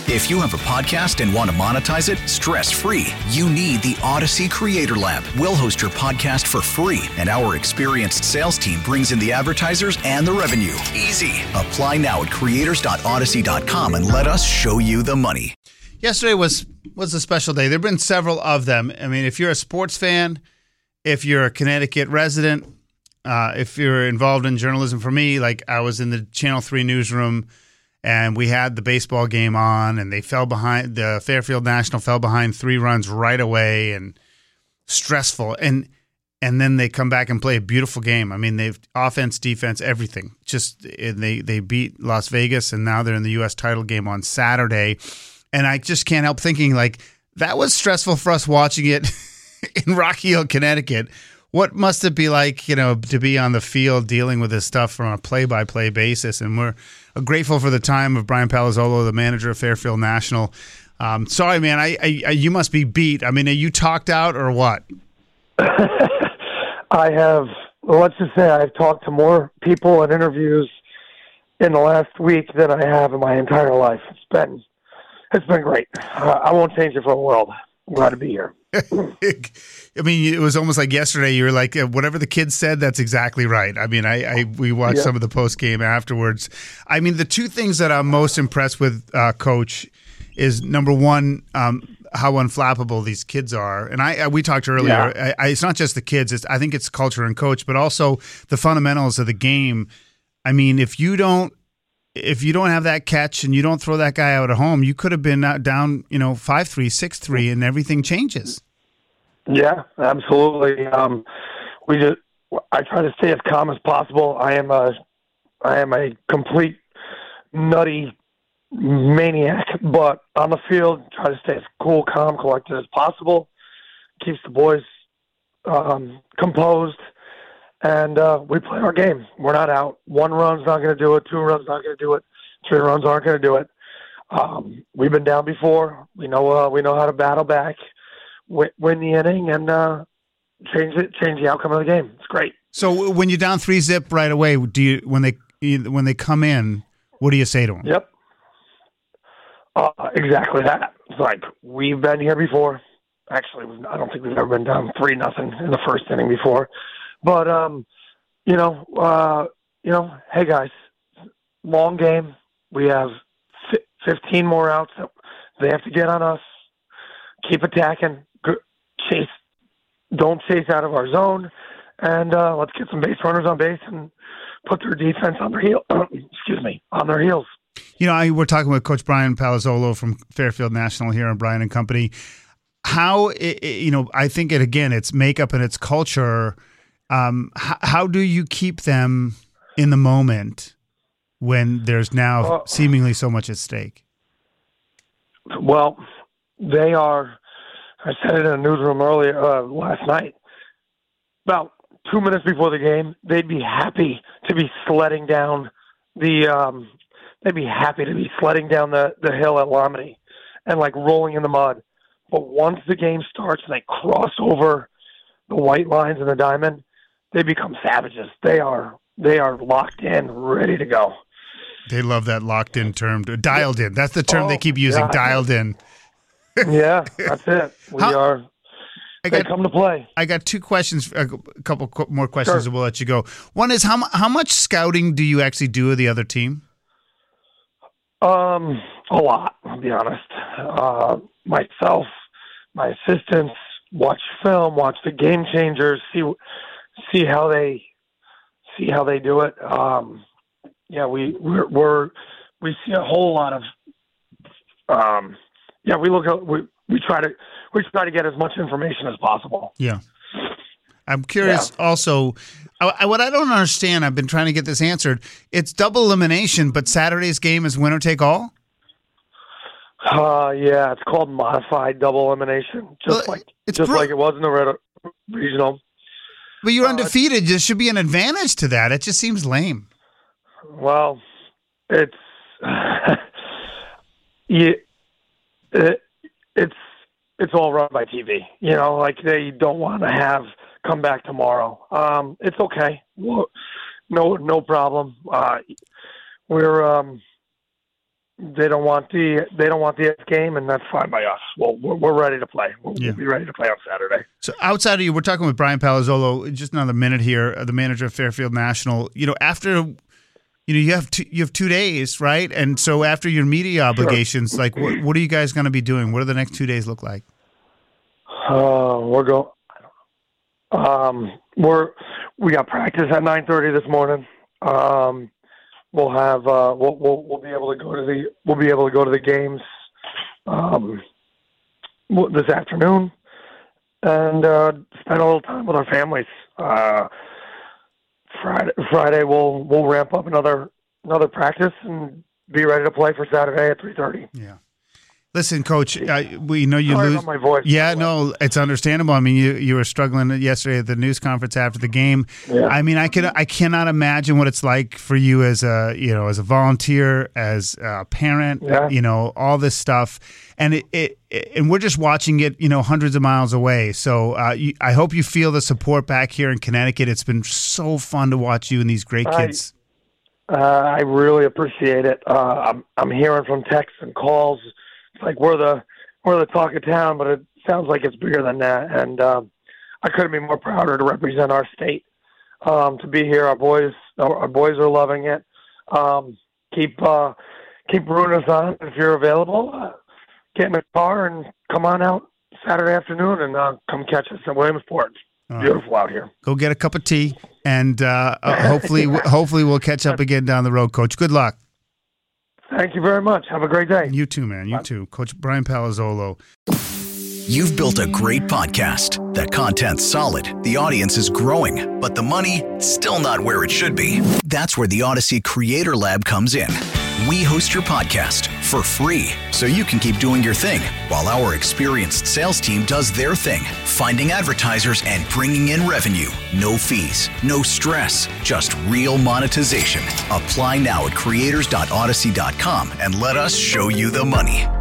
If you have a podcast and want to monetize it stress-free, you need the Odyssey Creator Lab. We'll host your podcast for free, and our experienced sales team brings in the advertisers and the revenue. Easy. Apply now at creators.odyssey.com and let us show you the money. Yesterday was a special day. There have been several of them. I mean, if you're a sports fan, if you're a Connecticut resident, if you're involved in journalism, for me, like I was in the Channel 3 newsroom and we had the baseball game on and they fell behind. The Fairfield National fell behind 3 runs right away and stressful. And then they come back and play a beautiful game. I mean, they've offense, defense, everything. Just they beat Las Vegas and now they're in the U.S. title game on Saturday. And I just can't help thinking, like, that was stressful for us watching it in Rocky Hill, Connecticut. What must it be like, to be on the field dealing with this stuff from a play-by-play basis? And we're grateful for the time of Brian Palazzolo, the manager of Fairfield National. Sorry, man, you must be beat. I mean, are you talked out or what? I have, let's just say I've talked to more people in interviews in the last week than I have in my entire life. It's been great. I won't change it for the world. I'm glad to be here. I mean, it was almost like yesterday. You were like, whatever the kids said, that's exactly right. I mean, we watched some of the post game afterwards. I mean, the two things that I'm most impressed with, Coach, is number one, how unflappable these kids are. And we talked earlier. Yeah. It's not just the kids. I think it's culture and coach, but also the fundamentals of the game. I mean, if you don't have that catch and you don't throw that guy out at home, you could have been down, 5-3, 6-3, and everything changes. Yeah, absolutely. I try to stay as calm as possible. I am a complete nutty maniac, but on the field, try to stay as cool, calm, collected as possible. Keeps the boys composed. And we play our game. We're not out. 1 run's not going to do it. 2 runs not going to do it. 3 runs aren't going to do it. We've been down before. We know how to battle back, win the inning, and change the outcome of the game. It's great. So when you're down 3-0 right away, when they come in, what do you say to them? Yep. Exactly that. It's like, we've been here before. Actually, I don't think we've ever been down 3-0 in the first inning before. But, hey, guys, long game. We have 15 more outs. They have to get on us. Keep attacking. Chase. Don't chase out of our zone. And let's get some base runners on base and put their defense on their heel. On their heels. We're talking with Coach Brian Palazzolo from Fairfield National here on Brian and Company. How, I think it's makeup and it's culture. How do you keep them in the moment when there's now seemingly so much at stake? Well, they are. I said it in a newsroom earlier last night. About 2 minutes before the game, they'd be happy to be sledding down the. They'd be happy to be sledding down the hill at Lamini and like rolling in the mud. But once the game starts and they cross over the white lines and the diamond, they become savages. They are locked in, ready to go. They love that locked in term. Dialed in. That's the term they keep using, dialed in. Yeah, that's it. They come to play. I got 2 questions, a couple more questions, and we'll let you go. One is, how much scouting do you actually do of the other team? A lot, I'll be honest. Myself, my assistants, watch film, watch the game changers, see how they do it. We see a whole lot of we try to get as much information as possible. Yeah. I'm curious also, what I don't understand, I've been trying to get this answered. It's double elimination, but Saturday's game is winner take all? It's called modified double elimination, like it was in the regional. But you're undefeated. There should be an advantage to that. It just seems lame. Well, it's it's all run by TV. Like they don't want to have come back tomorrow. It's okay. No problem. They don't want the F game, and that's fine by us. We're ready to play. We'll be ready to play on Saturday. So outside of you, we're talking with Brian Palazzolo. Just another minute here, the manager of Fairfield National. After you have 2 days, right? And so after your media obligations, sure. like what are you guys going to be doing? What do the next 2 days look like? We're going. We got practice at 9:30 this morning. We'll have we'll be able to go to the games this afternoon and spend a little time with our families. Friday we'll ramp up another practice and be ready to play for Saturday at 3:30. Yeah. Listen, Coach, we know you Sorry lose. about my voice. Yeah, no, it's understandable. I mean, you were struggling yesterday at the news conference after the game. Yeah. I mean, I cannot imagine what it's like for you as a volunteer, as a parent. Yeah. All this stuff, and and we're just watching it, hundreds of miles away. So I hope you feel the support back here in Connecticut. It's been so fun to watch you and these great kids. I really appreciate it. I'm hearing from texts and calls. It's like we're the talk of town, but it sounds like it's bigger than that. And I couldn't be more prouder to represent our state. To be here, our boys are loving it. Keep rooting us on if you're available. Get in the car and come on out Saturday afternoon and come catch us in Williamsport. Beautiful out here. Go get a cup of tea, and hopefully we'll catch up again down the road, Coach. Good luck. Thank you very much. Have a great day. You too, man. You too. Coach Brian Palazzolo. You've built a great podcast. The content's solid. The audience is growing. But the money, still not where it should be. That's where the Odyssey Creator Lab comes in. We host your podcast for free so you can keep doing your thing while our experienced sales team does their thing, finding advertisers and bringing in revenue. No fees, no stress, just real monetization. Apply now at creators.odyssey.com and let us show you the money.